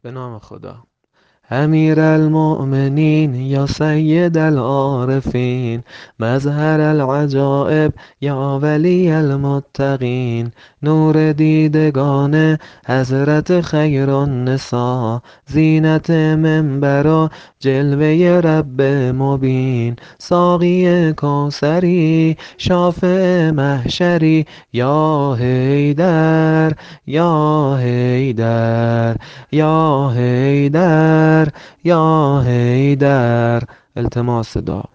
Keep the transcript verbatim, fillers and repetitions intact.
به نام خدا. امیرالمؤمنین یا سید العارفین، مظهر العجائب یا ولی المتقین، نور دیدگان حضرت خیر النساء، زینت منبر و جلوه رب مبین، ساقی کوثری شافع محشری، یا حیدر یا حیدر یا حیدر یا حیدر. التماس دعا.